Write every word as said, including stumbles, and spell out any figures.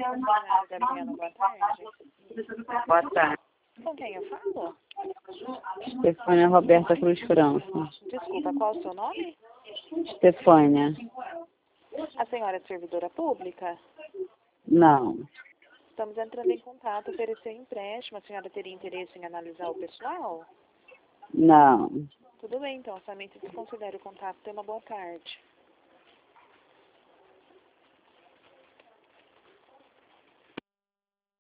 funcionário da Viana, boa tarde. Boa tarde. Com quem eu falo? Estefânia Roberta Cruz França. Desculpa, qual o seu nome? Estefânia. A senhora é servidora pública? Não. Estamos entrando em contato, oferecer empréstimo. A senhora teria interesse em analisar o pessoal? Não. Tudo bem, então. Somente desconsidere o contato. Tenha uma boa tarde.